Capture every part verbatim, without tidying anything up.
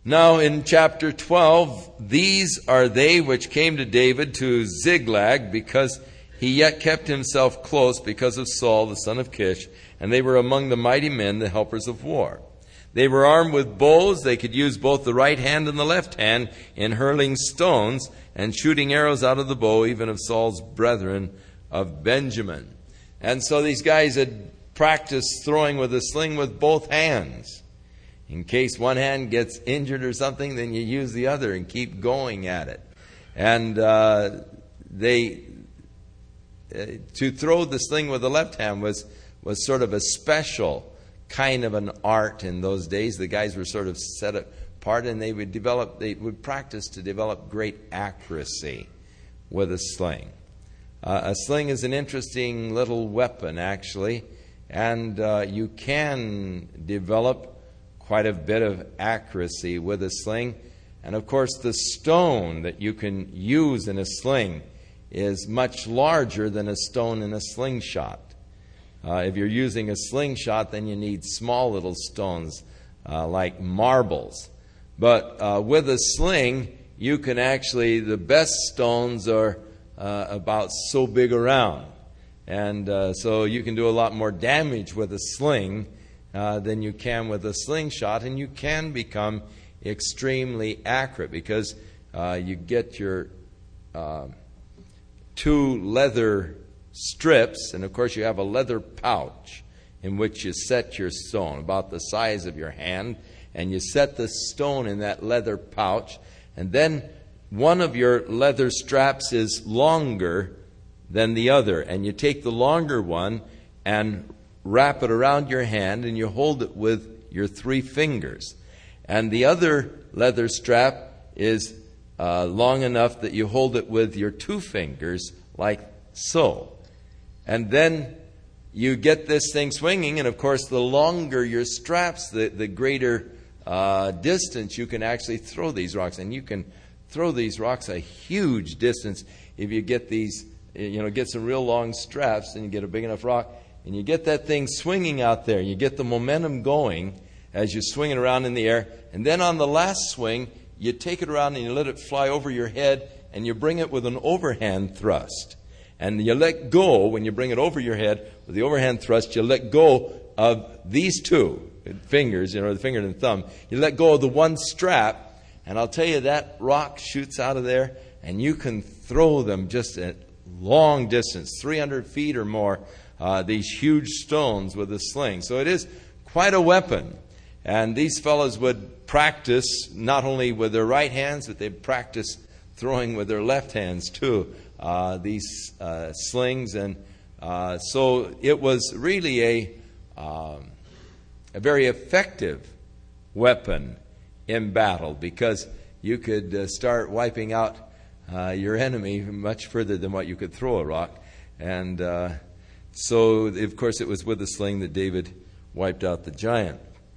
Now in chapter twelve, these are they which came to David to Ziklag, because he yet kept himself close because of Saul the son of Kish, and they were among the mighty men, the helpers of war. They were armed with bows. They could use both the right hand and the left hand in hurling stones and shooting arrows out of the bow, even of Saul's brethren of Benjamin. And so these guys had practiced throwing with a sling with both hands. In case one hand gets injured or something, then you use the other and keep going at it. And uh, they uh, to throw the sling with the left hand was was sort of a special kind of an art in those days. The guys were sort of set apart, and they would develop, they would practice to develop great accuracy with a sling. Uh, a sling is an interesting little weapon, actually, and uh, you can develop quite a bit of accuracy with a sling. And of course, the stone that you can use in a sling is much larger than a stone in a slingshot. Uh, if you're using a slingshot, then you need small little stones uh, like marbles. But uh, with a sling, you can actually, the best stones are uh, about so big around. And uh, so you can do a lot more damage with a sling uh, than you can with a slingshot. And you can become extremely accurate because uh, you get your uh, two leather strips, and of course you have a leather pouch in which you set your stone, about the size of your hand, and you set the stone in that leather pouch, and then one of your leather straps is longer than the other, and you take the longer one and wrap it around your hand, and you hold it with your three fingers. And the other leather strap is uh, long enough that you hold it with your two fingers, like so. And then you get this thing swinging, and of course the longer your straps, the, the greater uh, distance you can actually throw these rocks. And you can throw these rocks a huge distance if you get these, you know, get some real long straps and you get a big enough rock, and you get that thing swinging out there. You get the momentum going as you swing it around in the air. And then on the last swing, you take it around and you let it fly over your head, and you bring it with an overhand thrust. And you let go, when you bring it over your head with the overhand thrust, you let go of these two fingers, you know, the finger and the thumb. You let go of the one strap, and I'll tell you, that rock shoots out of there, and you can throw them just at long distance, three hundred feet or more, uh, these huge stones with a sling. So it is quite a weapon. And these fellows would practice not only with their right hands, but they'd practice throwing with their left hands too. Uh, these uh, slings, and uh, so it was really a um, a very effective weapon in battle, because you could uh, start wiping out uh, your enemy much further than what you could throw a rock. And uh, so, of course, it was with the sling that David wiped out the giant.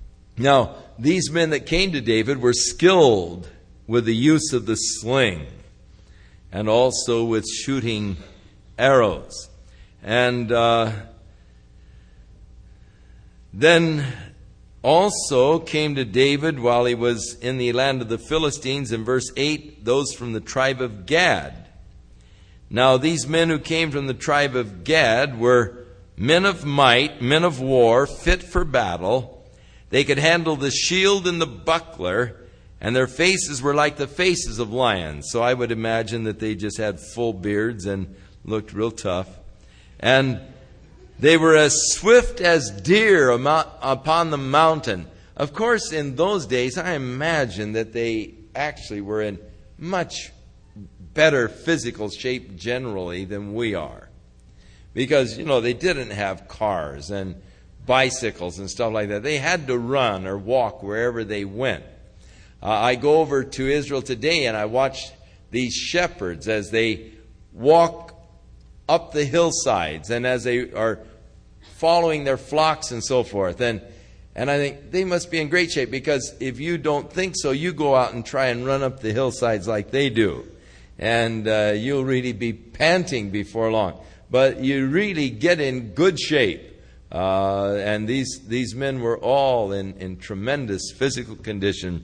Now, these men that came to David were skilled with the use of the sling, and also with shooting arrows. And uh, then also came to David, while he was in the land of the Philistines, in verse eight, those from the tribe of Gad. Now these men who came from the tribe of Gad were men of might, men of war, fit for battle. They could handle the shield and the buckler, and their faces were like the faces of lions. So I would imagine that they just had full beards and looked real tough. And they were as swift as deer upon the mountain. Of course, in those days, I imagine that they actually were in much better physical shape generally than we are. Because, you know, they didn't have cars and bicycles and stuff like that. They had to run or walk wherever they went. Uh, I go over to Israel today, and I watch these shepherds as they walk up the hillsides and as they are following their flocks and so forth. And and I think they must be in great shape, because if you don't think so, you go out and try and run up the hillsides like they do. And uh, you'll really be panting before long. But you really get in good shape. Uh, and these, these men were all in, in tremendous physical condition.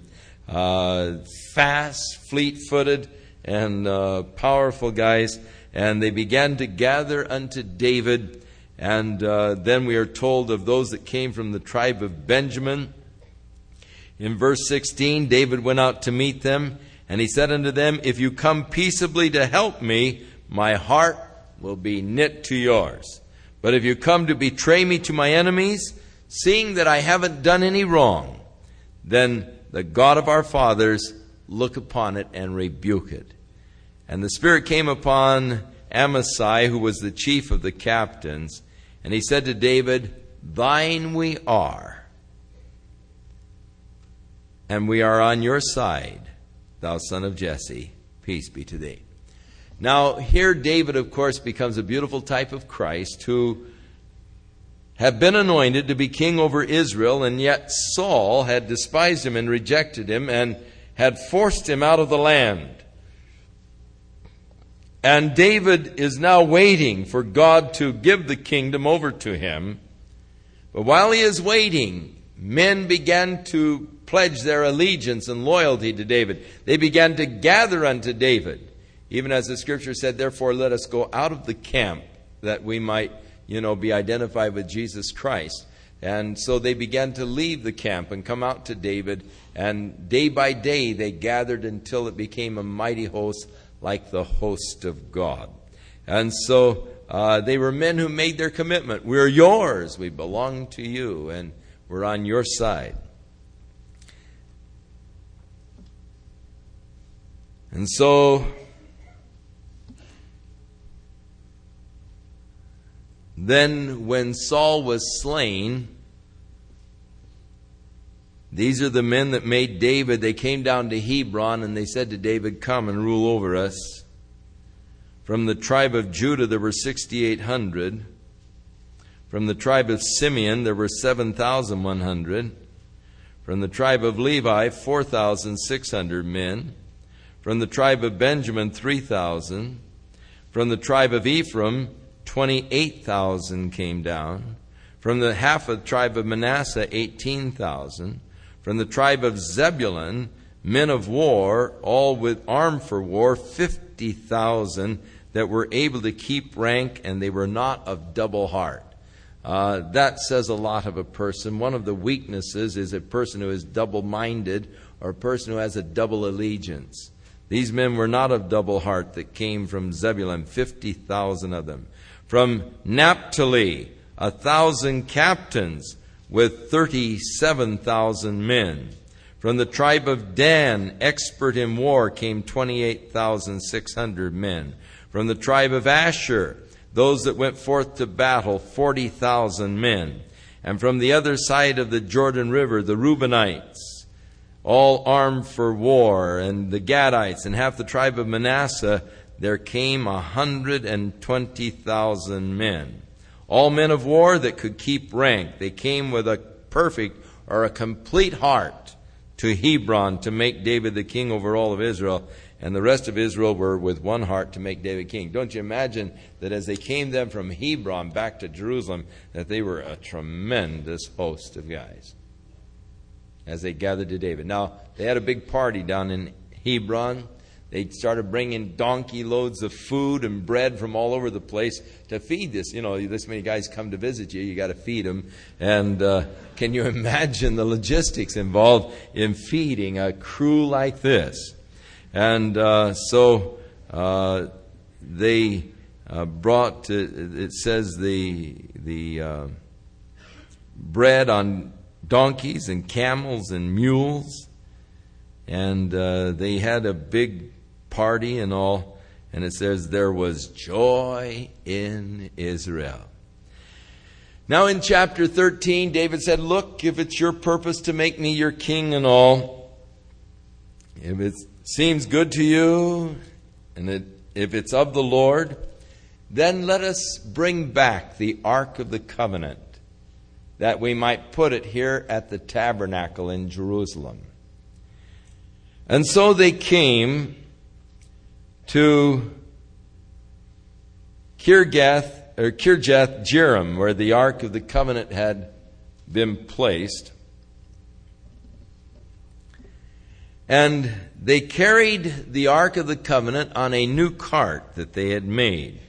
uh, fast, fleet-footed, and uh, powerful guys. And they began to gather unto David. And uh, then we are told of those that came from the tribe of Benjamin. In verse sixteen, David went out to meet them, and he said unto them, if you come peaceably to help me, my heart will be knit to yours. But if you come to betray me to my enemies, seeing that I haven't done any wrong, then the God of our fathers look upon it and rebuke it. And the Spirit came upon Amasai, who was the chief of the captains, and he said to David, thine we are, and we are on your side, thou son of Jesse, peace be to thee. Now, here David, of course, becomes a beautiful type of Christ, who had been anointed to be king over Israel, and yet Saul had despised him and rejected him and had forced him out of the land. And David is now waiting for God to give the kingdom over to him. But while he is waiting, men began to pledge their allegiance and loyalty to David. They began to gather unto David. Even as the scripture said, therefore let us go out of the camp that we might, you know, be identified with Jesus Christ. And so they began to leave the camp and come out to David. And day by day they gathered until it became a mighty host, like the host of God. And so uh, they were men who made their commitment. We're yours. We belong to you. And we're on your side. And so then when Saul was slain, these are the men that made David. They came down to Hebron and they said to David, come and rule over us. From the tribe of Judah there were sixty-eight hundred. From the tribe of Simeon there were seven thousand one hundred. From the tribe of Levi four thousand six hundred men. From the tribe of Benjamin three thousand. From the tribe of Ephraim twenty-eight thousand came down. From the half of the tribe of Manasseh eighteen thousand. From the tribe of Zebulun, men of war, all with armed for war, fifty thousand that were able to keep rank, and they were not of double heart. Uh, that says a lot of a person. One of the weaknesses is a person who is double-minded, or a person who has a double allegiance. These men were not of double heart that came from Zebulun, fifty thousand of them. From Naphtali, a thousand captains with thirty-seven thousand men. From the tribe of Dan, expert in war, came twenty-eight thousand six hundred men. From the tribe of Asher, those that went forth to battle, forty thousand men. And from the other side of the Jordan River, the Reubenites, all armed for war, and the Gadites, and half the tribe of Manasseh, there came a hundred and twenty thousand men. All men of war that could keep rank. They came with a perfect or a complete heart to Hebron to make David the king over all of Israel. And the rest of Israel were with one heart to make David king. Don't you imagine that as they came then from Hebron back to Jerusalem, that they were a tremendous host of guys as they gathered to David. Now, they had a big party down in Hebron. They started bringing donkey loads of food and bread from all over the place to feed this. You know, this many guys come to visit you, you got to feed them. And uh, can you imagine the logistics involved in feeding a crew like this? And uh, so uh, they uh, brought, uh, it says, the the uh, bread on donkeys and camels and mules. And uh, they had a big party and all. And it says, there was joy in Israel. Now in chapter thirteen, David said, look, if it's your purpose to make me your king and all, if it seems good to you, and it, if it's of the Lord, then let us bring back the Ark of the Covenant, that we might put it here at the tabernacle in Jerusalem. And so they came to Kirjath, or Kirjath Jearim, where the Ark of the Covenant had been placed. And they carried the Ark of the Covenant on a new cart that they had made.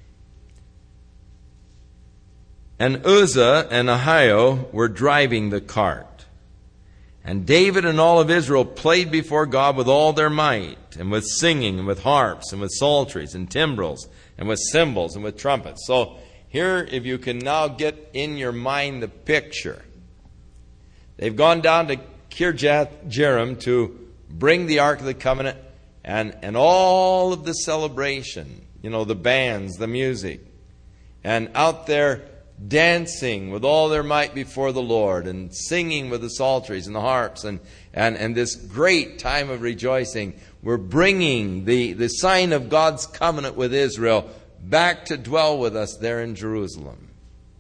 And Uzzah and Ahio were driving the cart. And David and all of Israel played before God with all their might, and with singing, and with harps, and with psalteries, and timbrels, and with cymbals, and with trumpets. So here, if you can now get in your mind the picture. They've gone down to Kirjath Jearim to bring the Ark of the Covenant, and, and all of the celebration, you know, the bands, the music, and out there dancing with all their might before the Lord, and singing with the psalteries and the harps, and, and, and this great time of rejoicing. We're bringing the, the sign of God's covenant with Israel back to dwell with us there in Jerusalem.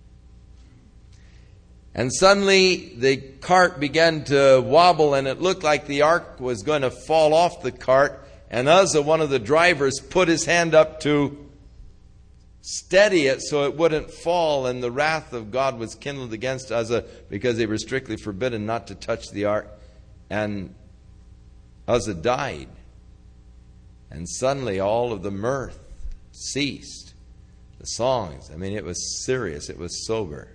And suddenly the cart began to wobble, and it looked like the ark was going to fall off the cart. And Uzzah, one of the drivers, put his hand up to steady it so it wouldn't fall. And the wrath of God was kindled against Uzzah, because they were strictly forbidden not to touch the ark. And Uzzah died. And suddenly all of the mirth ceased. The songs, I mean, it was serious, it was sober.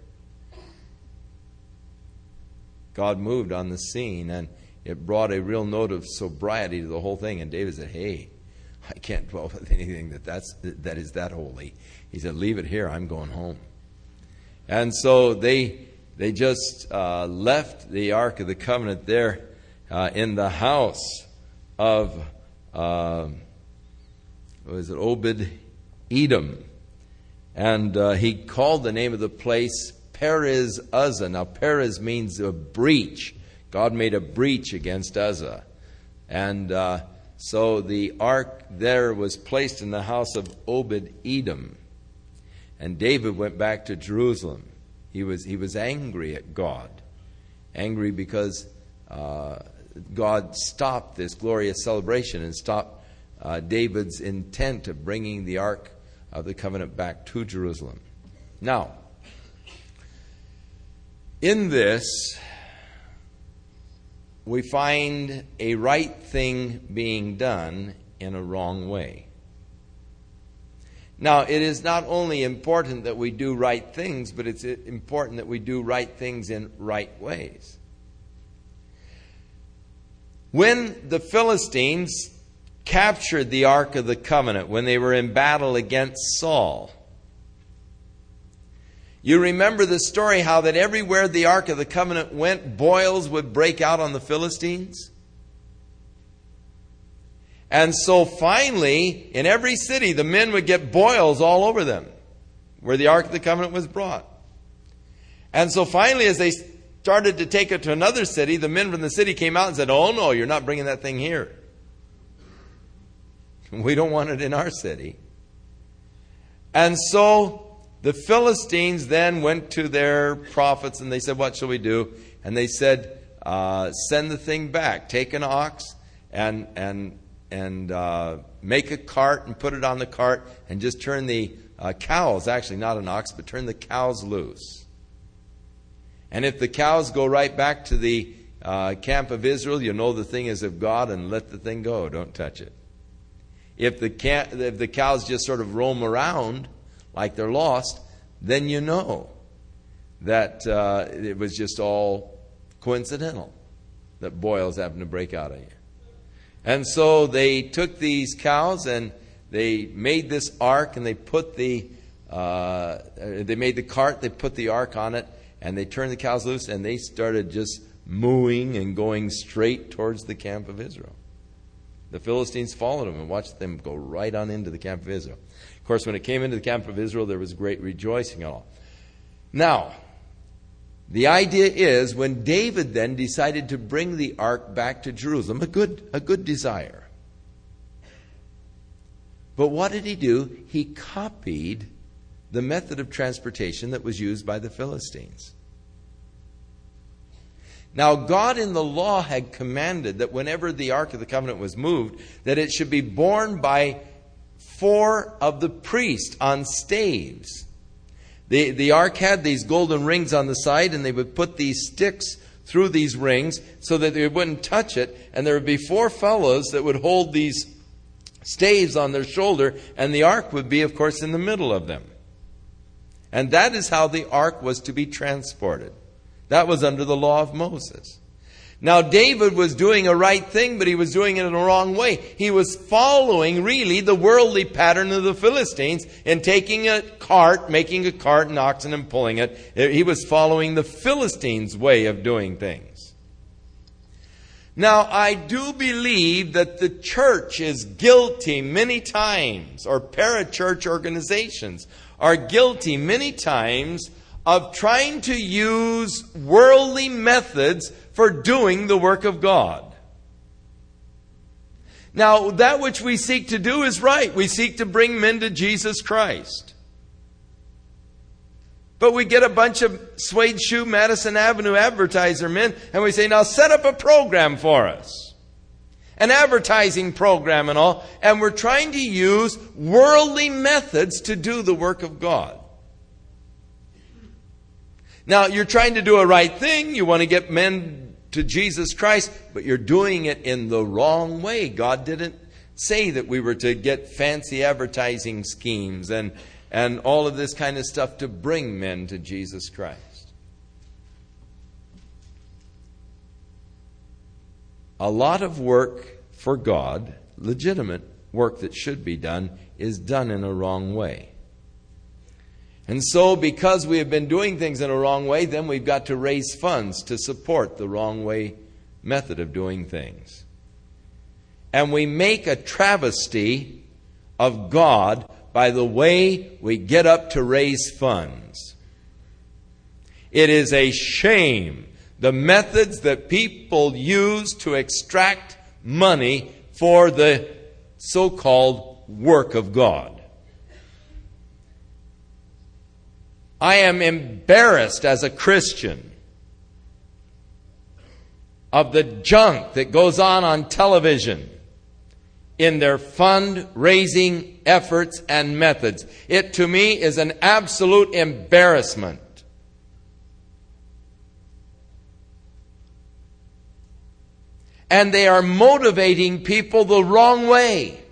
God moved on the scene, and it brought a real note of sobriety to the whole thing. And David said, hey, I can't dwell with anything that, that's, that is that holy. He said, leave it here, I'm going home. And so they they just uh, left the Ark of the Covenant there uh, in the house of, uh, what was it, Obed-Edom. And uh, he called the name of the place Perez Uzzah. Now, Perez means a breach. God made a breach against Uzzah. And uh, so the ark there was placed in the house of Obed-Edom. And David went back to Jerusalem. He was, he was angry at God. Angry because uh, God stopped this glorious celebration and stopped uh, David's intent of bringing the Ark of the Covenant back to Jerusalem. Now, in this, we find a right thing being done in a wrong way. Now, it is not only important that we do right things, but it's important that we do right things in right ways. When the Philistines captured the Ark of the Covenant, when they were in battle against Saul, you remember the story how that everywhere the Ark of the Covenant went, boils would break out on the Philistines? And so finally, in every city, the men would get boils all over them where the Ark of the Covenant was brought. And so finally, as they started to take it to another city, the men from the city came out and said, oh no, you're not bringing that thing here. We don't want it in our city. And so the Philistines then went to their prophets and they said, what shall we do? And they said, uh, send the thing back. Take an ox and and and uh, make a cart and put it on the cart and just turn the uh, cows, actually not an ox, but turn the cows loose. And if the cows go right back to the uh, camp of Israel, you know the thing is of God, and let the thing go. Don't touch it. If the, ca- if the cows just sort of roam around like they're lost, then you know that uh, it was just all coincidental that boils happened to break out of you. And so they took these cows and they made this ark, and they put the uh, they made the cart, they put the ark on it, and they turned the cows loose, and they started just mooing and going straight towards the camp of Israel. The Philistines followed them and watched them go right on into the camp of Israel. Of course, when it came into the camp of Israel, there was great rejoicing and all. Now, the idea is when David then decided to bring the ark back to Jerusalem, a good, a good desire. But what did he do? He copied the method of transportation that was used by the Philistines. Now, God in the law had commanded that whenever the Ark of the Covenant was moved, that it should be borne by four of the priests on staves. The, the ark had these golden rings on the side, and they would put these sticks through these rings so that they wouldn't touch it. And there would be four fellows that would hold these staves on their shoulder, and the ark would be, of course, in the middle of them. And that is how the ark was to be transported. That was under the law of Moses. Now, David was doing a right thing, but he was doing it in a wrong way. He was following, really, the worldly pattern of the Philistines in taking a cart, making a cart and oxen and pulling it. He was following the Philistines' way of doing things. Now, I do believe that the church is guilty many times, or parachurch organizations are guilty many times of trying to use worldly methods for doing the work of God. Now, that which we seek to do is right. We seek to bring men to Jesus Christ. But we get a bunch of suede shoe Madison Avenue advertiser men, and we say, now set up a program for us. An advertising program and all. And we're trying to use worldly methods to do the work of God. Now, you're trying to do a right thing. You want to get men to Jesus Christ, but you're doing it in the wrong way. God didn't say that we were to get fancy advertising schemes and, and all of this kind of stuff to bring men to Jesus Christ. A lot of work for God, legitimate work that should be done, is done in a wrong way. And so, because we have been doing things in a wrong way, then we've got to raise funds to support the wrong way method of doing things. And we make a travesty of God by the way we get up to raise funds. It is a shame, the methods that people use to extract money for the so-called work of God. I am embarrassed as a Christian of the junk that goes on on television in their fundraising efforts and methods. It, to me, is an absolute embarrassment. And they are motivating people the wrong way.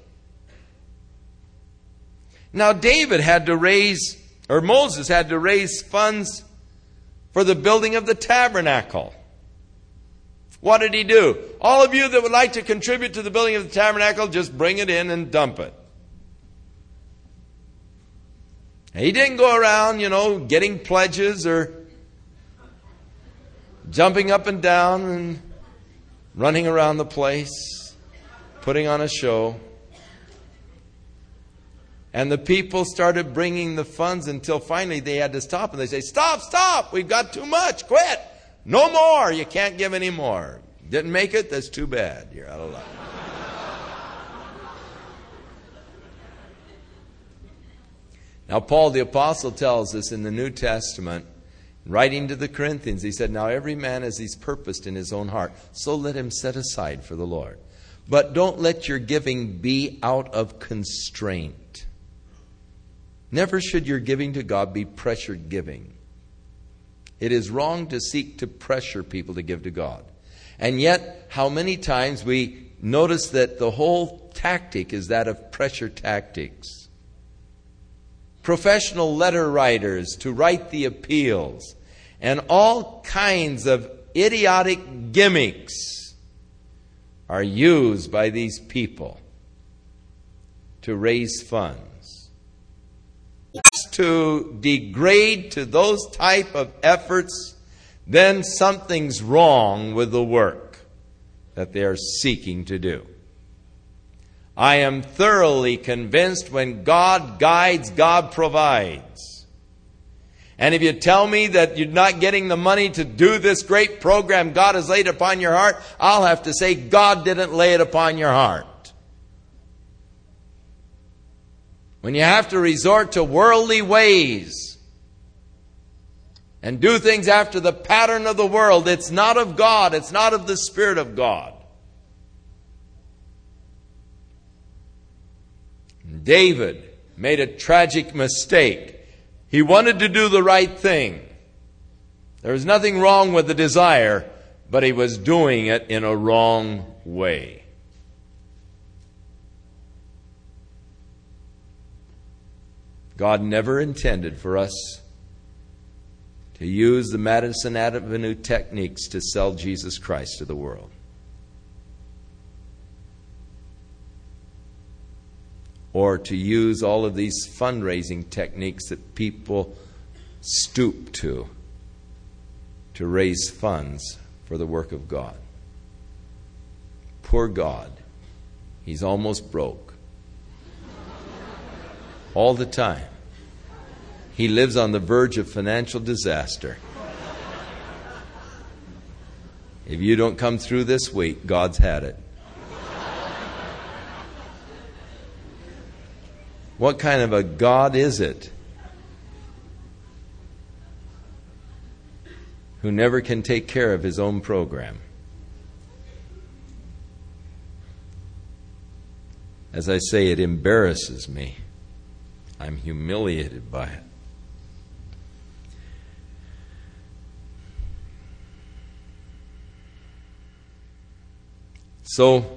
Now, David had to raise Or Moses had to raise funds for the building of the tabernacle. What did he do? All of you that would like to contribute to the building of the tabernacle, just bring it in and dump it. He didn't go around, you know, getting pledges or jumping up and down and running around the place, putting on a show. And the people started bringing the funds until finally they had to stop. And they say, stop, stop, we've got too much, quit. No more, you can't give any more. Didn't make it, that's too bad. You're out of luck. Now, Paul the Apostle tells us in the New Testament, writing to the Corinthians, he said, now every man as he's purposed in his own heart, so let him set aside for the Lord. But don't let your giving be out of constraint. Never should your giving to God be pressured giving. It is wrong to seek to pressure people to give to God. And yet, how many times we notice that the whole tactic is that of pressure tactics. Professional letter writers to write the appeals and all kinds of idiotic gimmicks are used by these people to raise funds. To degrade to those type of efforts, then something's wrong with the work that they are seeking to do. I am thoroughly convinced when God guides, God provides. And if you tell me that you're not getting the money to do this great program God has laid upon your heart, I'll have to say God didn't lay it upon your heart. When you have to resort to worldly ways and do things after the pattern of the world, it's not of God. It's not of the Spirit of God. David made a tragic mistake. He wanted to do the right thing. There was nothing wrong with the desire, but he was doing it in a wrong way. God never intended for us to use the Madison Avenue techniques to sell Jesus Christ to the world. Or to use all of these fundraising techniques that people stoop to, to raise funds for the work of God. Poor God. He's almost broke. All the time. He lives on the verge of financial disaster. If you don't come through this week, God's had it. What kind of a God is it who never can take care of his own program? As I say, it embarrasses me. I'm humiliated by it. So,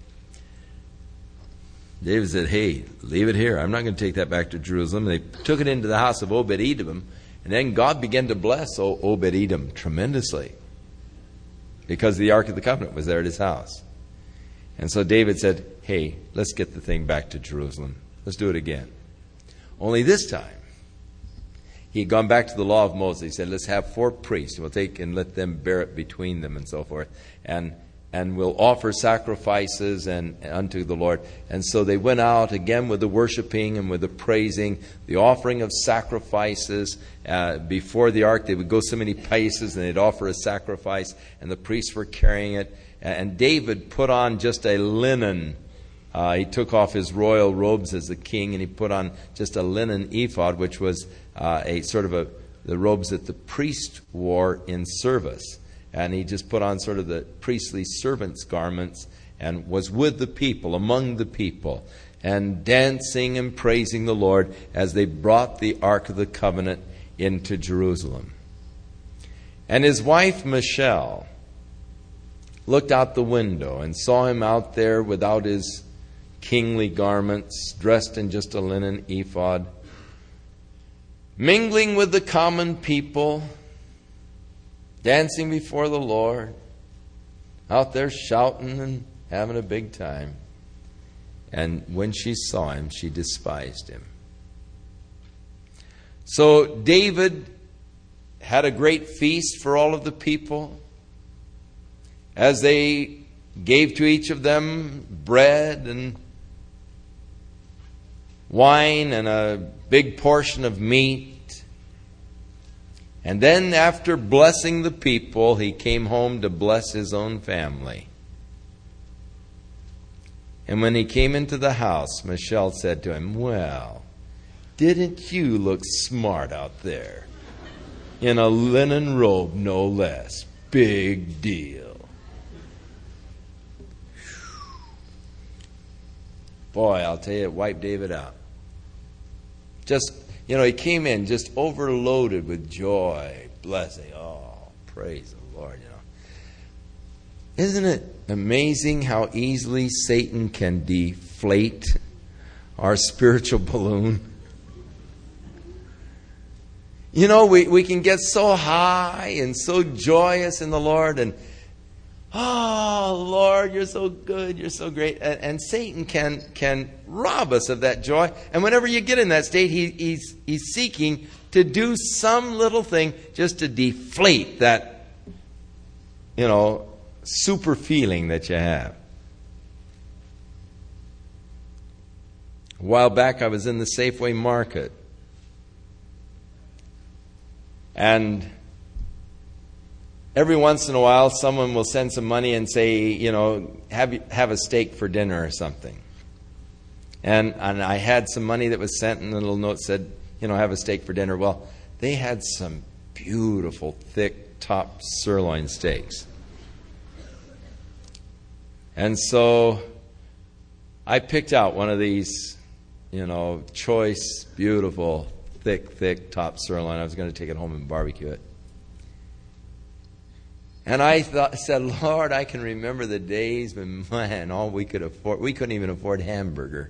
David said, hey, leave it here. I'm not going to take that back to Jerusalem. They took it into the house of Obed-Edom. And then God began to bless Obed-Edom tremendously, because the Ark of the Covenant was there at his house. And so David said, hey, let's get the thing back to Jerusalem. Let's do it again. Only this time, he had gone back to the law of Moses. He said, let's have four priests. We'll take and let them bear it between them and so forth. And And will offer sacrifices and unto the Lord. And so they went out again with the worshiping and with the praising, the offering of sacrifices. Uh, before the ark, they would go so many paces and they'd offer a sacrifice, and the priests were carrying it. And David put on just a linen. Uh, he took off his royal robes as the king, and he put on just a linen ephod, which was uh, a sort of a the robes that the priest wore in service. And he just put on sort of the priestly servant's garments and was with the people, among the people, and dancing and praising the Lord as they brought the Ark of the Covenant into Jerusalem. And his wife, Michal, looked out the window and saw him out there without his kingly garments, dressed in just a linen ephod, mingling with the common people, dancing before the Lord, out there shouting and having a big time. And when she saw him, she despised him. So David had a great feast for all of the people, as they gave to each of them bread and wine and a big portion of meat. And then after blessing the people, he came home to bless his own family. And when he came into the house, Michal said to him, well, didn't you look smart out there? In a linen robe, no less. Big deal. Boy, I'll tell you, it wiped David out. Just... You know, he came in just overloaded with joy, blessing. Oh, praise the Lord, you know. Isn't it amazing how easily Satan can deflate our spiritual balloon? You know, we, we can get so high and so joyous in the Lord, and oh, Lord, you're so good, you're so great. And, and Satan can can rob us of that joy. And whenever you get in that state, he, he's, he's seeking to do some little thing just to deflate that, you know, super feeling that you have. A while back, I was in the Safeway market. And every once in a while, someone will send some money and say, you know, have have a steak for dinner or something. And and I had some money that was sent, and a little note said, you know, have a steak for dinner. Well, they had some beautiful, thick, top sirloin steaks. And so I picked out one of these, you know, choice, beautiful, thick, thick top sirloin. I was going to take it home and barbecue it. And I thought, said, Lord, I can remember the days when, man, all we could afford, we couldn't even afford hamburger.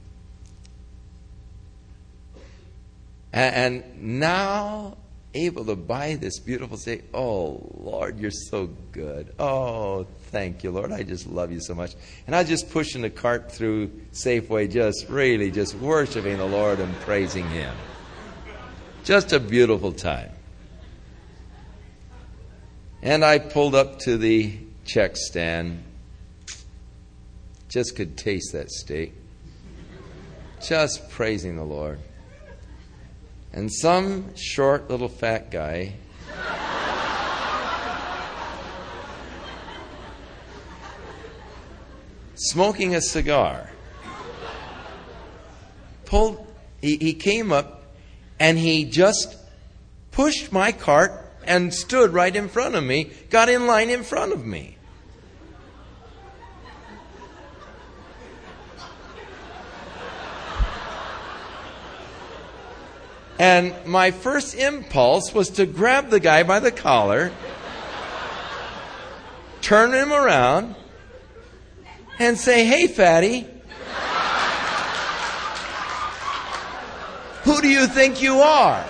And, and now, able to buy this beautiful steak. Oh, Lord, you're so good. Oh, thank you, Lord. I just love you so much. And I was just pushing the cart through Safeway, just really just worshiping the Lord and praising Him. Just a beautiful time. And I pulled up to the check stand. Just could taste that steak. Just praising the Lord. And some short little fat guy smoking a cigar pulled he, he came up and he just pushed my cart and stood right in front of me, got in line in front of me. And my first impulse was to grab the guy by the collar, turn him around, and say, "Hey, fatty, who do you think you are?"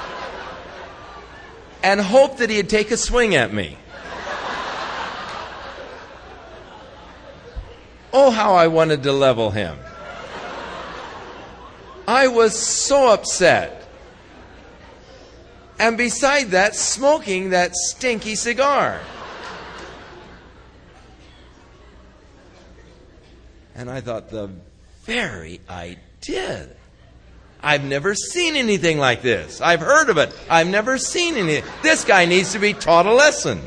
And hope that he'd take a swing at me. Oh, how I wanted to level him. I was so upset. And beside that, smoking that stinky cigar. And I thought, the very idea. I've never seen anything like this. I've heard of it. I've never seen anything. This guy needs to be taught a lesson.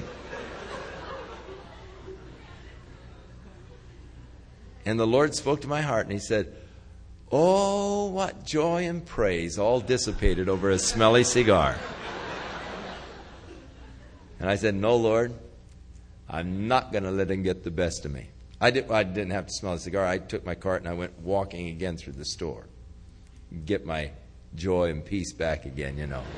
And the Lord spoke to my heart and He said, "Oh, what joy and praise all dissipated over a smelly cigar." And I said, "No, Lord, I'm not going to let him get the best of me." I, did, I didn't have to smell the cigar. I took my cart and I went walking again through the store. Get my joy and peace back again, you know.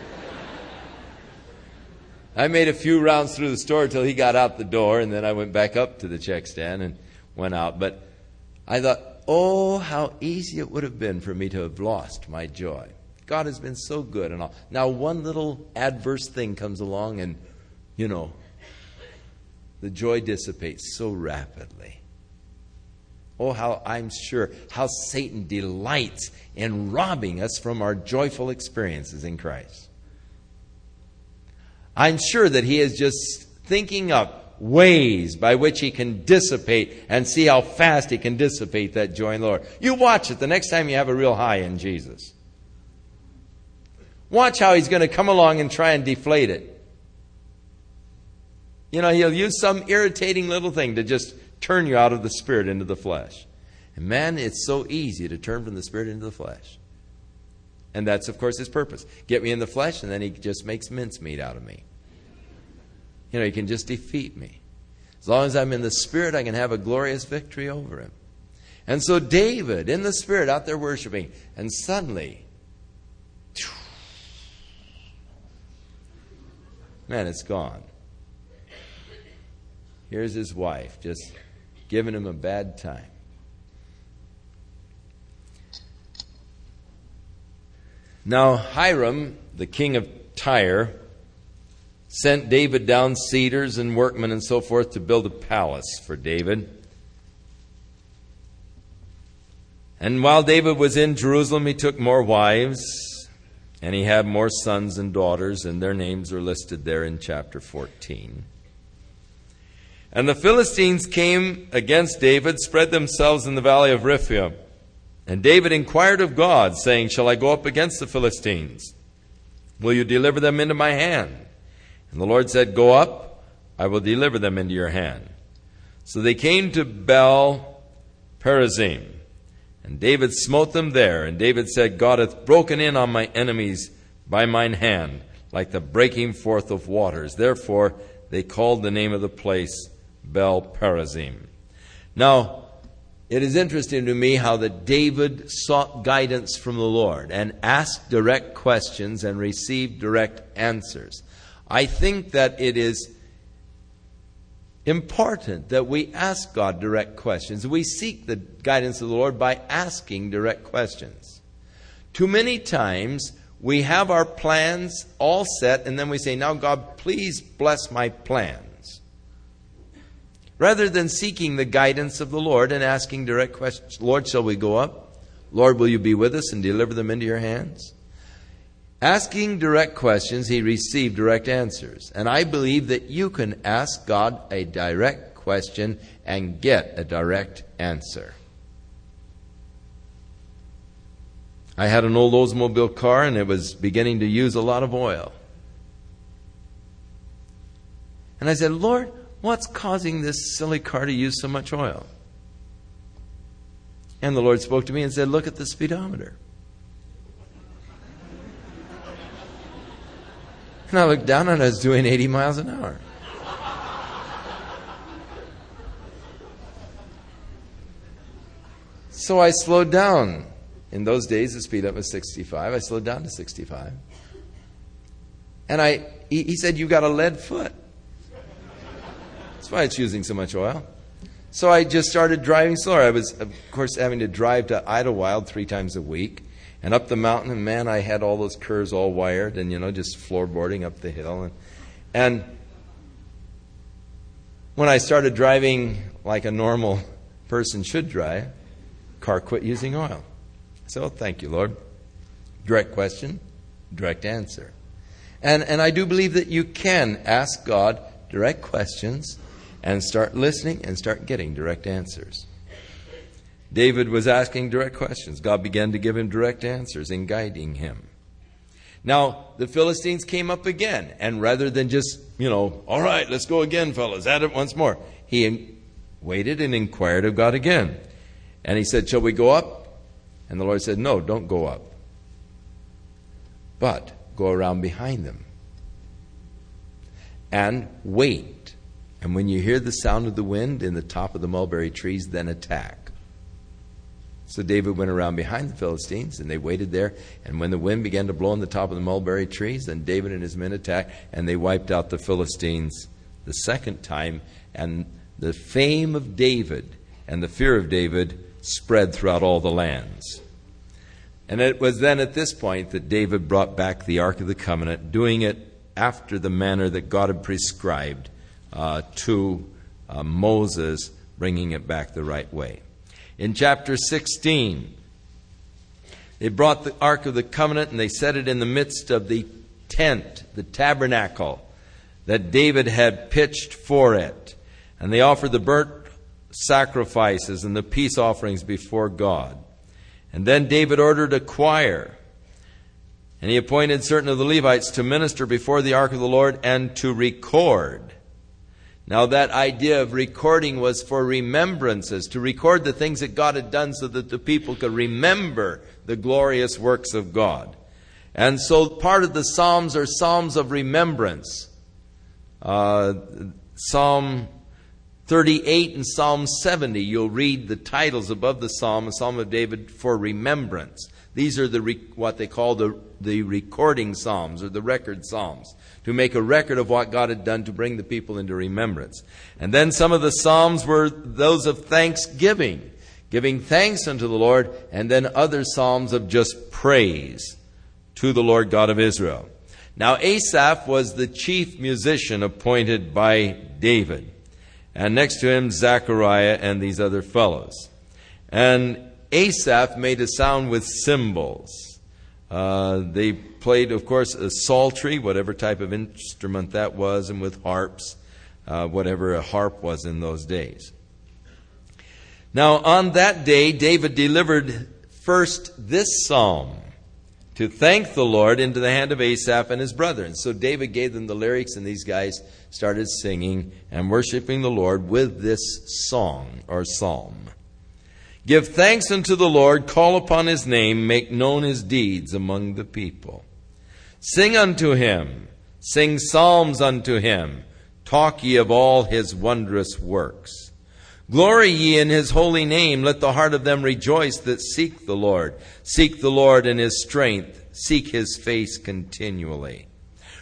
I made a few rounds through the store until he got out the door, and then I went back up to the check stand and went out. But I thought, oh, how easy it would have been for me to have lost my joy. God has been so good and all. Now one little adverse thing comes along and, you know, the joy dissipates so rapidly. Oh, how I'm sure, how Satan delights in robbing us from our joyful experiences in Christ. I'm sure that he is just thinking up ways by which he can dissipate and see how fast he can dissipate that joy in the Lord. You watch it the next time you have a real high in Jesus. Watch how he's going to come along and try and deflate it. You know, he'll use some irritating little thing to just turn you out of the spirit into the flesh. And man, it's so easy to turn from the spirit into the flesh. And that's, of course, his purpose. Get me in the flesh, and then he just makes mincemeat out of me. You know, he can just defeat me. As long as I'm in the spirit, I can have a glorious victory over him. And so David, in the spirit, out there worshiping, and suddenly, man, it's gone. Here's his wife, just giving him a bad time. Now Hiram, the king of Tyre, sent David down cedars and workmen and so forth to build a palace for David. And while David was in Jerusalem, he took more wives, and he had more sons and daughters, and their names are listed there in chapter fourteen. And the Philistines came against David, spread themselves in the valley of Rephaim. And David inquired of God, saying, "Shall I go up against the Philistines? Will you deliver them into my hand?" And the Lord said, "Go up, I will deliver them into your hand." So they came to Baal Perazim, and David smote them there. And David said, "God hath broken in on my enemies by mine hand, like the breaking forth of waters." Therefore they called the name of the place Baal Perazim. Now, it is interesting to me how that David sought guidance from the Lord and asked direct questions and received direct answers. I think that it is important that we ask God direct questions. We seek the guidance of the Lord by asking direct questions. Too many times we have our plans all set and then we say, now God, please bless my plans. Rather than seeking the guidance of the Lord and asking direct questions. Lord, shall we go up? Lord, will you be with us and deliver them into your hands? Asking direct questions, he received direct answers. And I believe that you can ask God a direct question and get a direct answer. I had an old Oldsmobile car and it was beginning to use a lot of oil. And I said, Lord, what's causing this silly car to use so much oil? And the Lord spoke to me and said, look at the speedometer. And I looked down and I was doing eighty miles an hour. So I slowed down. In those days, the speed limit was sixty-five. I slowed down to sixty-five. And I, he, he said, you got a lead foot. That's why it's using so much oil. So I just started driving slower. I was, of course, having to drive to Idlewild three times a week. And up the mountain, and man, I had all those curves all wired and, you know, just floorboarding up the hill. And, and when I started driving like a normal person should drive, car quit using oil. So, thank you, Lord. Direct question, direct answer. And, and I do believe that you can ask God direct questions and start listening and start getting direct answers. David was asking direct questions. God began to give him direct answers in guiding him. Now, the Philistines came up again. And rather than just, you know, all right, let's go again, fellas, at it once more. He waited and inquired of God again. And he said, shall we go up? And the Lord said, no, don't go up. But go around behind them. And wait. And when you hear the sound of the wind in the top of the mulberry trees, then attack. So David went around behind the Philistines, and they waited there. And when the wind began to blow on the top of the mulberry trees, then David and his men attacked, and they wiped out the Philistines the second time. And the fame of David and the fear of David spread throughout all the lands. And it was then at this point that David brought back the Ark of the Covenant, doing it after the manner that God had prescribed uh, to uh, Moses, bringing it back the right way. In chapter sixteen, they brought the Ark of the Covenant and they set it in the midst of the tent, the tabernacle that David had pitched for it. And they offered the burnt sacrifices and the peace offerings before God. And then David ordered a choir. And he appointed certain of the Levites to minister before the Ark of the Lord and to record. Now that idea of recording was for remembrances, to record the things that God had done so that the people could remember the glorious works of God. And so part of the Psalms are Psalms of remembrance. Uh, Psalm thirty-eight and Psalm seventy, you'll read the titles above the Psalm, a Psalm of David for remembrance. These are the what they call the, the recording Psalms or the record Psalms, to make a record of what God had done to bring the people into remembrance. And then some of the Psalms were those of thanksgiving, giving thanks unto the Lord, and then other Psalms of just praise to the Lord God of Israel. Now Asaph was the chief musician appointed by David. And next to him, Zechariah and these other fellows. And Asaph made a sound with cymbals. Uh, they played, of course, a psaltery, whatever type of instrument that was, and with harps, uh, whatever a harp was in those days. Now, on that day, David delivered first this psalm to thank the Lord into the hand of Asaph and his brethren. So David gave them the lyrics, and these guys started singing and worshiping the Lord with this song or psalm. Give thanks unto the Lord, call upon his name, make known his deeds among the people. Sing unto him, sing psalms unto him, talk ye of all his wondrous works. Glory ye in his holy name, let the heart of them rejoice that seek the Lord. Seek the Lord in his strength, seek his face continually.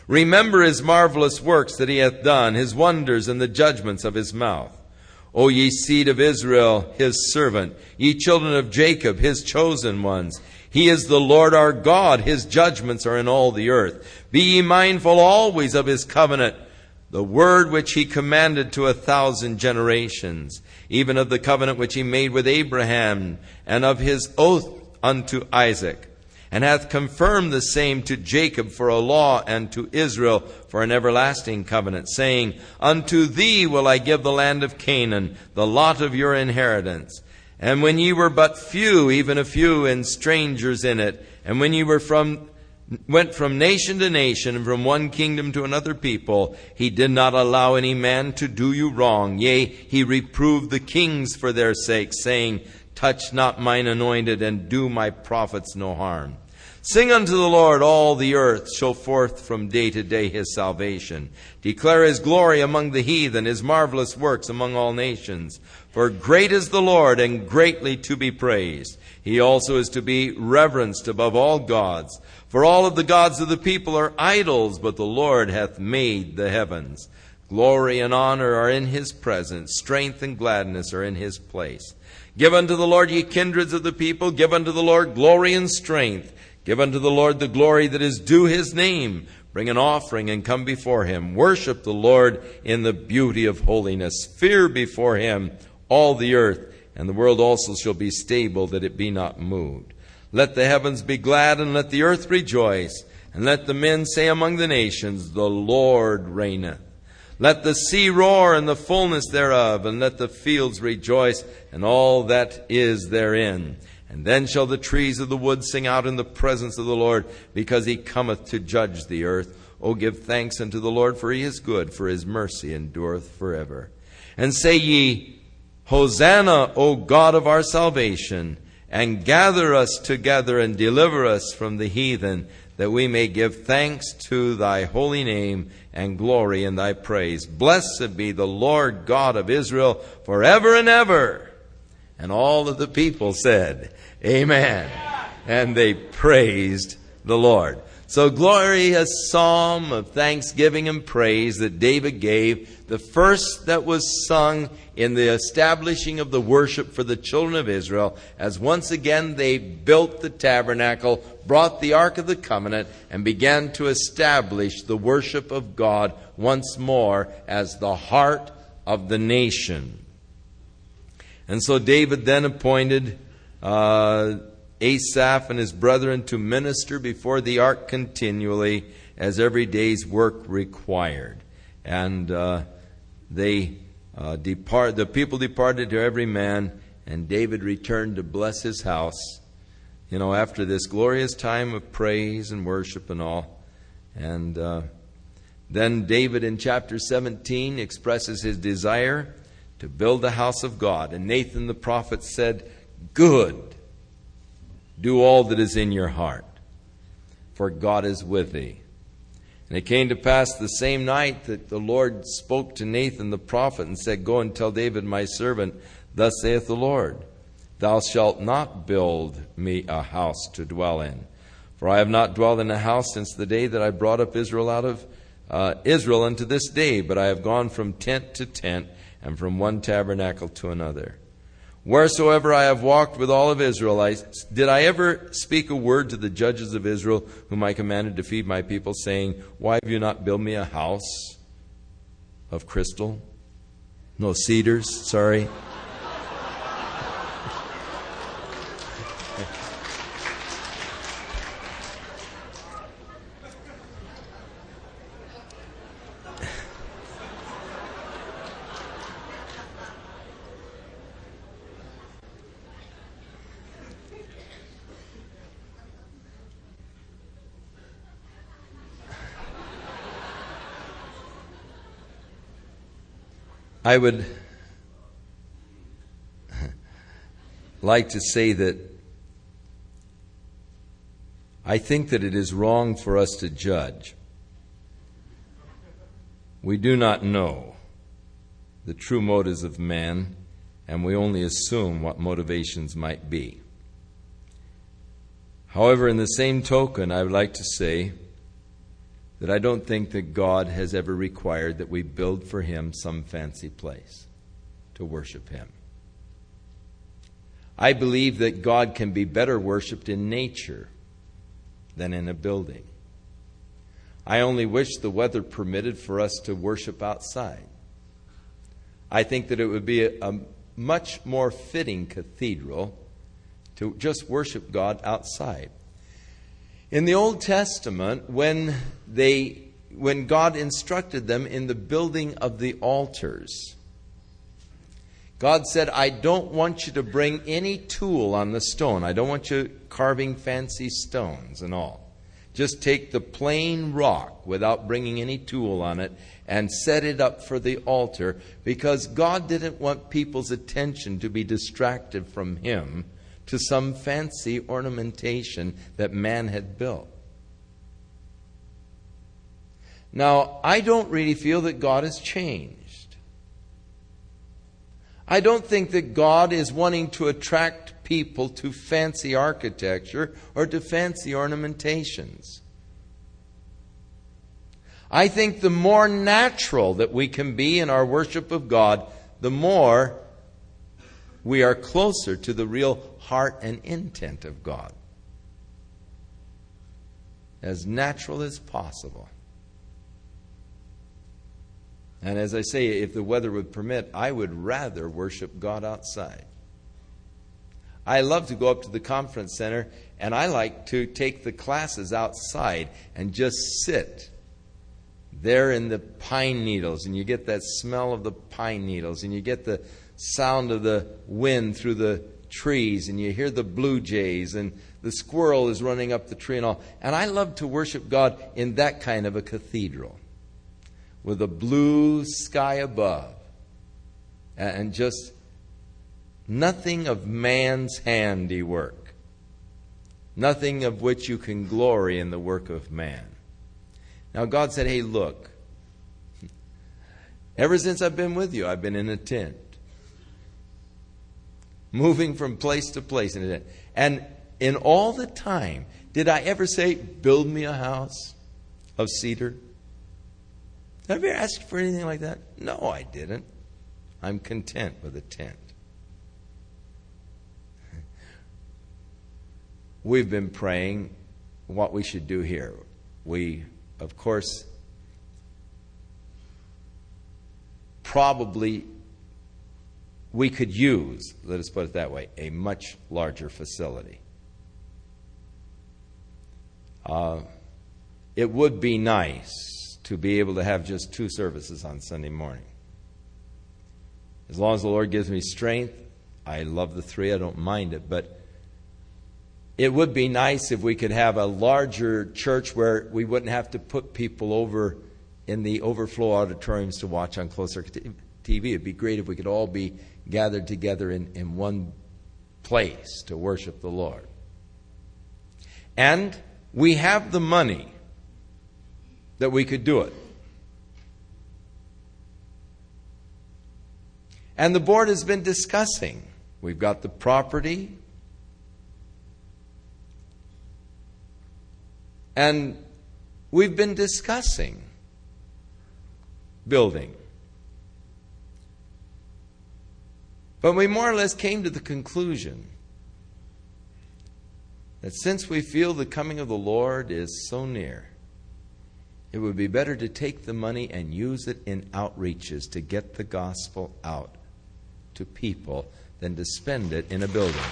Remember his marvelous works that he hath done, his wonders and the judgments of his mouth. O ye seed of Israel, his servant, ye children of Jacob, his chosen ones. He is the Lord our God, his judgments are in all the earth. Be ye mindful always of his covenant, the word which he commanded to a thousand generations, even of the covenant which he made with Abraham, and of his oath unto Isaac, and hath confirmed the same to Jacob for a law, and to Israel for an everlasting covenant, saying, Unto thee will I give the land of Canaan, the lot of your inheritance. And when ye were but few, even a few, and strangers in it, and when ye were from went from nation to nation, and from one kingdom to another people, he did not allow any man to do you wrong. Yea, he reproved the kings for their sake, saying, Touch not mine anointed, and do my prophets no harm. Sing unto the Lord, all the earth. Show forth from day to day his salvation. Declare his glory among the heathen, his marvelous works among all nations. For great is the Lord, and greatly to be praised. He also is to be reverenced above all gods. For all of the gods of the people are idols, but the Lord hath made the heavens. Glory and honor are in his presence. Strength and gladness are in his place. Give unto the Lord, ye kindreds of the people. Give unto the Lord glory and strength. Give unto the Lord the glory that is due his name. Bring an offering and come before him. Worship the Lord in the beauty of holiness. Fear before him all the earth, and the world also shall be stable, that it be not moved. Let the heavens be glad, and let the earth rejoice. And let the men say among the nations, The Lord reigneth. Let the sea roar, and the fullness thereof, and let the fields rejoice, and all that is therein. And then shall the trees of the wood sing out in the presence of the Lord, because he cometh to judge the earth. O give thanks unto the Lord, for he is good, for his mercy endureth forever. And say ye, Hosanna, O God of our salvation, and gather us together and deliver us from the heathen, that we may give thanks to thy holy name and glory in thy praise. Blessed be the Lord God of Israel forever and ever. And all of the people said, Amen. And they praised the Lord. So glorious psalm of thanksgiving and praise that David gave, the first that was sung in the establishing of the worship for the children of Israel, as once again they built the tabernacle, brought the Ark of the Covenant, and began to establish the worship of God once more as the heart of the nation. And so David then appointed uh, Asaph and his brethren to minister before the ark continually, as every day's work required. And uh, they uh, depart. The people departed to every man, and David returned to bless his house. You know, after this glorious time of praise and worship and all. And uh, then David in chapter seventeen expresses his desire to build the house of God. And Nathan the prophet said, Good, do all that is in your heart, for God is with thee. And it came to pass the same night that the Lord spoke to Nathan the prophet and said, Go and tell David my servant, Thus saith the Lord, Thou shalt not build me a house to dwell in. For I have not dwelled in a house since the day that I brought up Israel out of uh, Israel unto this day, but I have gone from tent to tent, and from one tabernacle to another. Wheresoever I have walked with all of Israel, I, did I ever speak a word to the judges of Israel, whom I commanded to feed my people, saying, Why have you not built me a house of crystal? No, cedars, sorry. I would like to say that I think that it is wrong for us to judge. We do not know the true motives of man, and we only assume what motivations might be. However, in the same token, I would like to say that I don't think that God has ever required that we build for Him some fancy place to worship Him. I believe that God can be better worshiped in nature than in a building. I only wish the weather permitted for us to worship outside. I think that it would be a, a much more fitting cathedral to just worship God outside. In the Old Testament, when they, when God instructed them in the building of the altars, God said, I don't want you to bring any tool on the stone. I don't want you carving fancy stones and all. Just take the plain rock without bringing any tool on it and set it up for the altar, because God didn't want people's attention to be distracted from Him to some fancy ornamentation that man had built. Now, I don't really feel that God has changed. I don't think that God is wanting to attract people to fancy architecture or to fancy ornamentations. I think the more natural that we can be in our worship of God, the more we are closer to the real heart and intent of God. As natural as possible. And as I say, if the weather would permit, I would rather worship God outside. I love to go up to the conference center, and I like to take the classes outside and just sit there in the pine needles, and you get that smell of the pine needles, and you get the sound of the wind through the trees, and you hear the blue jays, and the squirrel is running up the tree and all. And I love to worship God in that kind of a cathedral, with a blue sky above, and just nothing of man's handiwork, nothing of which you can glory in the work of man. Now God said, hey, look, ever since I've been with you, I've been in a tent, moving from place to place in a tent. And in all the time, did I ever say, build me a house of cedar? Did I ever ask for anything like that? No, I didn't. I'm content with a tent. We've been praying what we should do here. We, of course, probably we could use, let us put it that way, a much larger facility. Uh, it would be nice to be able to have just two services on Sunday morning. As long as the Lord gives me strength, I love the three, I don't mind it, but it would be nice if we could have a larger church where we wouldn't have to put people over in the overflow auditoriums to watch on closed circuit T V. It'd be great if we could all be gathered together in, in one place to worship the Lord. And we have the money that we could do it. And the board has been discussing. We've got the property. And we've been discussing building. But we more or less came to the conclusion that since we feel the coming of the Lord is so near, it would be better to take the money and use it in outreaches to get the gospel out to people than to spend it in a building.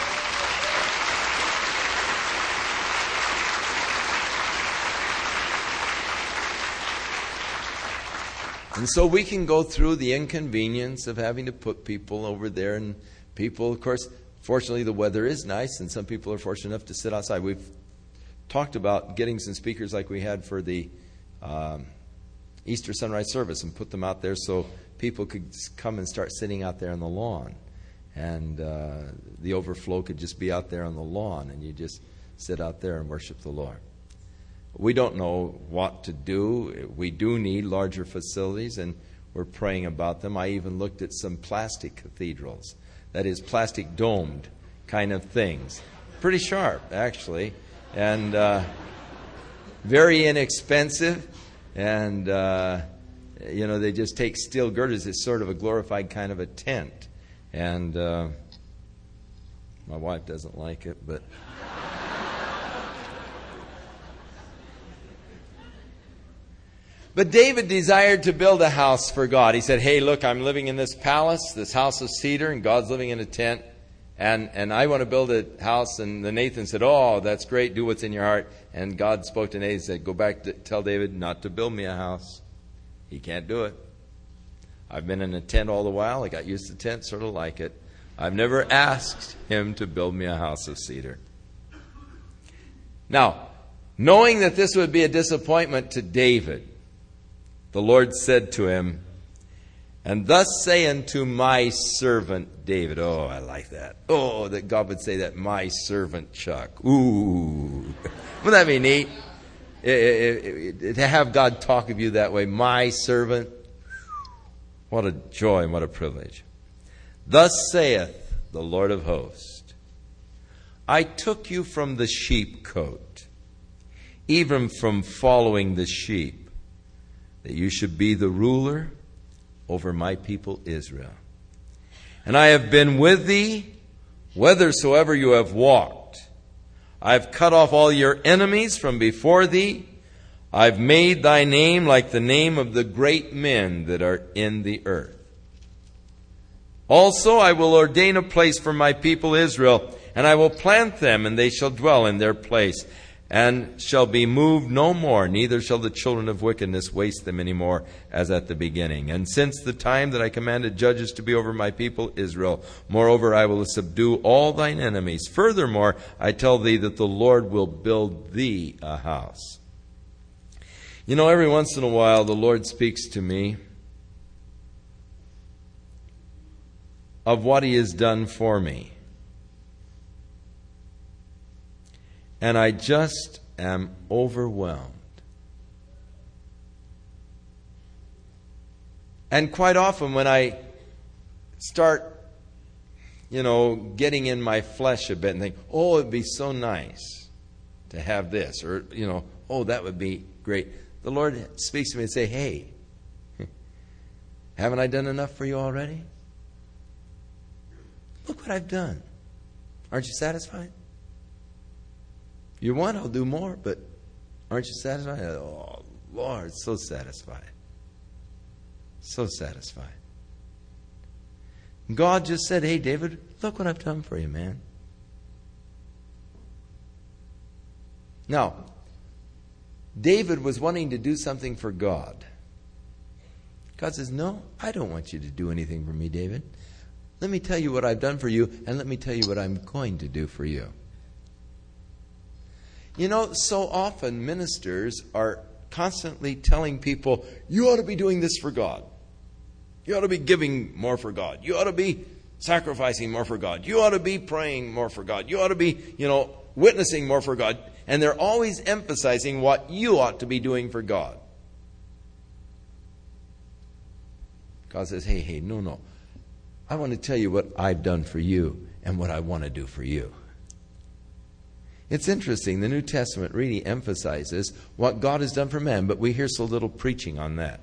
And so we can go through the inconvenience of having to put people over there, and people, of course, fortunately the weather is nice and some people are fortunate enough to sit outside. We've talked about getting some speakers like we had for the um, Easter sunrise service and put them out there so people could come and start sitting out there on the lawn. And uh, the overflow could just be out there on the lawn, and you just sit out there and worship the Lord. We don't know what to do. We do need larger facilities, and we're praying about them. I even looked at some plastic cathedrals, that is, plastic domed kind of things. Pretty sharp, actually. And uh, very inexpensive, and uh, you know, they just take steel girders. It's sort of a glorified kind of a tent, and uh, my wife doesn't like it, but. But David desired to build a house for God. He said, hey, look, I'm living in this palace, this house of cedar, and God's living in a tent. And and I want to build a house. And the Nathan said, oh, that's great. Do what's in your heart. And God spoke to Nathan and said, go back to tell David not to build me a house. He can't do it. I've been in a tent all the while. I got used to tent, sort of like it. I've never asked him to build me a house of cedar. Now, knowing that this would be a disappointment to David, the Lord said to him, and thus say unto my servant David. Oh, I like that. Oh, that God would say that, my servant Chuck. Ooh. Wouldn't that be neat? It, it, it, to have God talk of you that way, my servant. What a joy and what a privilege. Thus saith the Lord of hosts, I took you from the sheepcote, even from following the sheep, that you should be the ruler over my people Israel. And I have been with thee whithersoever you have walked. I have cut off all your enemies from before thee. I have made thy name like the name of the great men that are in the earth. Also I will ordain a place for my people Israel, and I will plant them, and they shall dwell in their place, and shall be moved no more, neither shall the children of wickedness waste them any more, as at the beginning. And since the time that I commanded judges to be over my people Israel, moreover I will subdue all thine enemies. Furthermore, I tell thee that the Lord will build thee a house. You know, every once in a while the Lord speaks to me of what He has done for me. And I just am overwhelmed. And quite often when I start, you know, getting in my flesh a bit and think, oh, it'd be so nice to have this, or, you know, oh, that would be great. The Lord speaks to me and say, hey, haven't I done enough for you already? Look what I've done. Aren't you satisfied? You want, I'll do more, but aren't you satisfied? Oh, Lord, so satisfied. So satisfied. God just said, hey, David, look what I've done for you, man. Now, David was wanting to do something for God. God says, no, I don't want you to do anything for me, David. Let me tell you what I've done for you, and let me tell you what I'm going to do for you. You know, so often ministers are constantly telling people, you ought to be doing this for God. You ought to be giving more for God. You ought to be sacrificing more for God. You ought to be praying more for God. You ought to be, you know, witnessing more for God. And they're always emphasizing what you ought to be doing for God. God says, hey, hey, no, no. I want to tell you what I've done for you and what I want to do for you. It's interesting, the New Testament really emphasizes what God has done for man, but we hear so little preaching on that.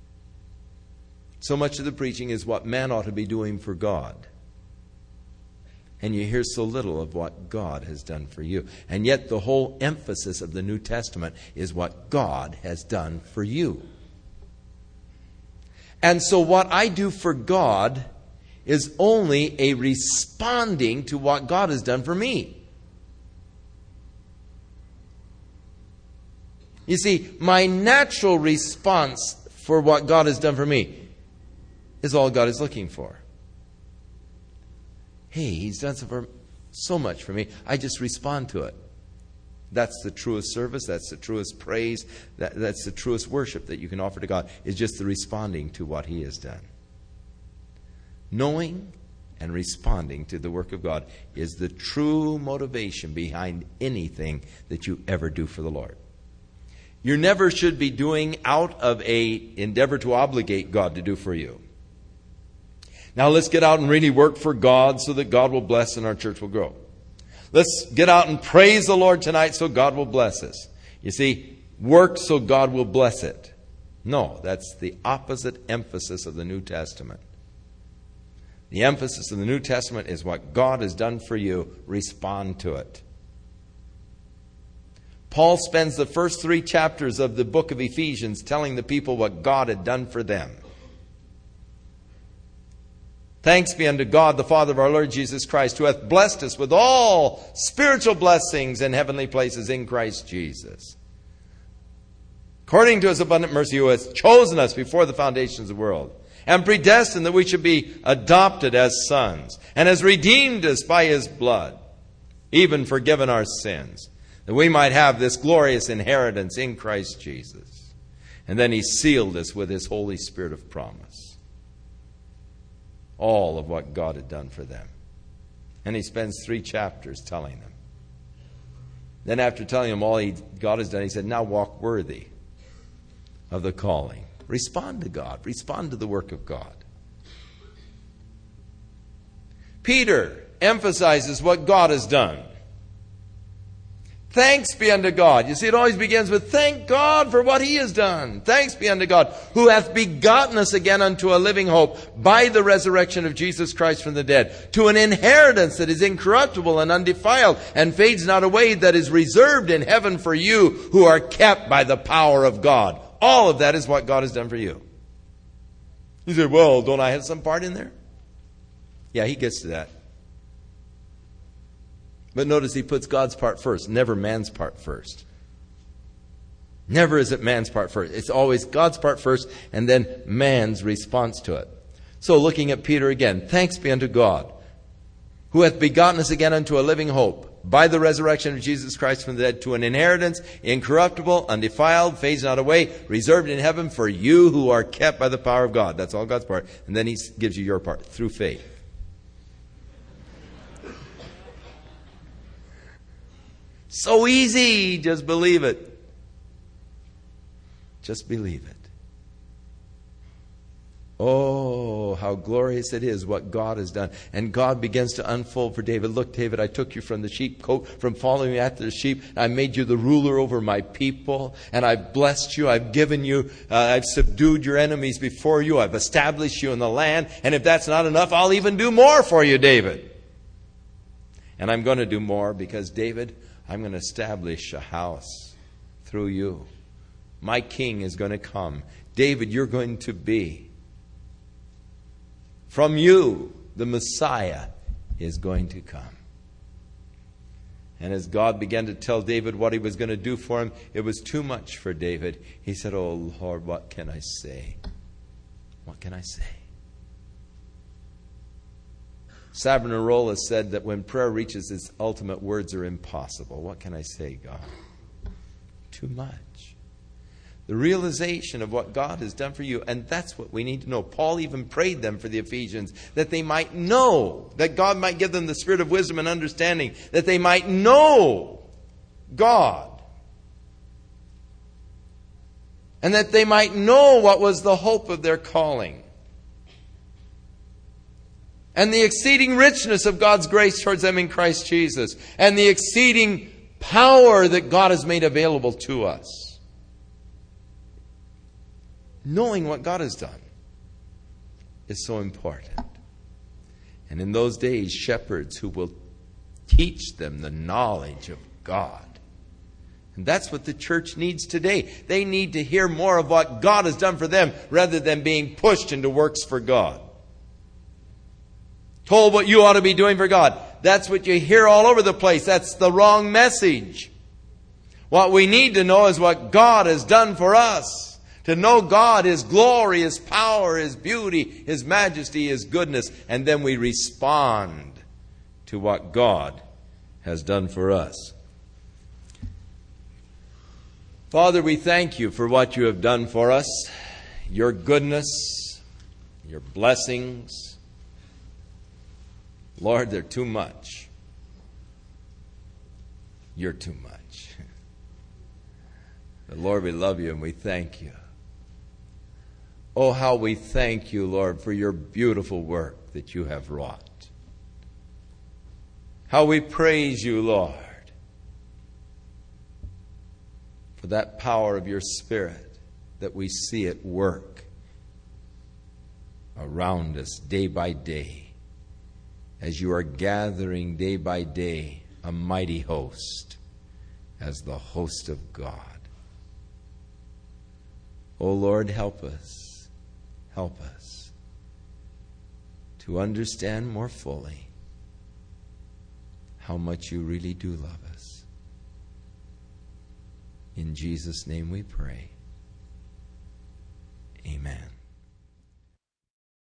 So much of the preaching is what man ought to be doing for God. And you hear so little of what God has done for you. And yet the whole emphasis of the New Testament is what God has done for you. And so what I do for God is only a responding to what God has done for me. You see, my natural response for what God has done for me is all God is looking for. Hey, He's done so, for, so much for me. I just respond to it. That's the truest service. That's the truest praise. That, that's the truest worship that you can offer to God, is just the responding to what He has done. Knowing and responding to the work of God is the true motivation behind anything that you ever do for the Lord. You never should be doing out of a endeavor to obligate God to do for you. Now let's get out and really work for God so that God will bless and our church will grow. Let's get out and praise the Lord tonight so God will bless us. You see, work so God will bless it. No, that's the opposite emphasis of the New Testament. The emphasis of the New Testament is what God has done for you. Respond to it. Paul spends the first three chapters of the book of Ephesians telling the people what God had done for them. Thanks be unto God, the Father of our Lord Jesus Christ, who hath blessed us with all spiritual blessings in heavenly places in Christ Jesus. According to his abundant mercy, who has chosen us before the foundations of the world, and predestined that we should be adopted as sons, and has redeemed us by his blood, even forgiven our sins, that we might have this glorious inheritance in Christ Jesus. And then he sealed us with his Holy Spirit of promise. All of what God had done for them. And he spends three chapters telling them. Then after telling them all he, God has done, he said, now walk worthy of the calling. Respond to God. Respond to the work of God. Peter emphasizes what God has done. Thanks be unto God. You see, it always begins with thank God for what he has done. Thanks be unto God, who hath begotten us again unto a living hope by the resurrection of Jesus Christ from the dead, to an inheritance that is incorruptible and undefiled and fades not away, that is reserved in heaven for you who are kept by the power of God. All of that is what God has done for you. You say, well, don't I have some part in there? Yeah, he gets to that. But notice he puts God's part first, never man's part first. Never is it man's part first. It's always God's part first and then man's response to it. So looking at Peter again, thanks be unto God, who hath begotten us again unto a living hope, by the resurrection of Jesus Christ from the dead, to an inheritance incorruptible, undefiled, fades not away, reserved in heaven for you who are kept by the power of God. That's all God's part. And then he gives you your part through faith. So easy. Just believe it. Just believe it. Oh, how glorious it is what God has done. And God begins to unfold for David. Look, David, I took you from the sheepcote, from following me after the sheep. I made you the ruler over my people. And I've blessed you. I've given you, uh, I've subdued your enemies before you. I've established you in the land. And if that's not enough, I'll even do more for you, David. And I'm going to do more because, David, I'm going to establish a house through you. My king is going to come. David, you're going to be. From you, the Messiah is going to come. And as God began to tell David what he was going to do for him, it was too much for David. He said, oh Lord, what can I say? What can I say? Savonarola said that when prayer reaches its ultimate, words are impossible. What can I say, God? Too much. The realization of what God has done for you, and that's what we need to know. Paul even prayed them for the Ephesians, that they might know, that God might give them the spirit of wisdom and understanding, that they might know God. And that they might know what was the hope of their calling. And the exceeding richness of God's grace towards them in Christ Jesus. And the exceeding power that God has made available to us. Knowing what God has done is so important. And in those days, shepherds who will teach them the knowledge of God. And that's what the church needs today. They need to hear more of what God has done for them rather than being pushed into works for God. Told what you ought to be doing for God. That's what you hear all over the place. That's the wrong message. What we need to know is what God has done for us. To know God, His glory, His power, His beauty, His majesty, His goodness. And then we respond to what God has done for us. Father, we thank you for what you have done for us. Your goodness, your blessings. Lord, they're too much. You're too much. But Lord, we love you and we thank you. Oh, how we thank you, Lord, for your beautiful work that you have wrought. How we praise you, Lord, for of that power of your Spirit that we see at work around us day by day, as you are gathering day by day a mighty host as the host of God. O Lord, help us, help us to understand more fully how much you really do love us. In Jesus' name we pray. Amen.